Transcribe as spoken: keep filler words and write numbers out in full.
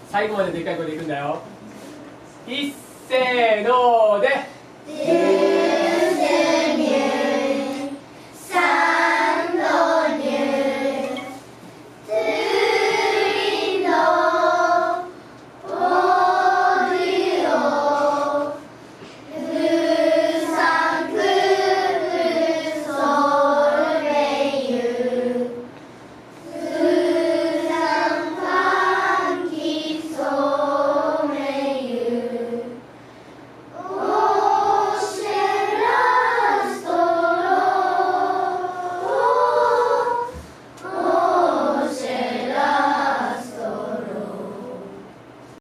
最後まででっかい声でいくんだよ。いっせーので。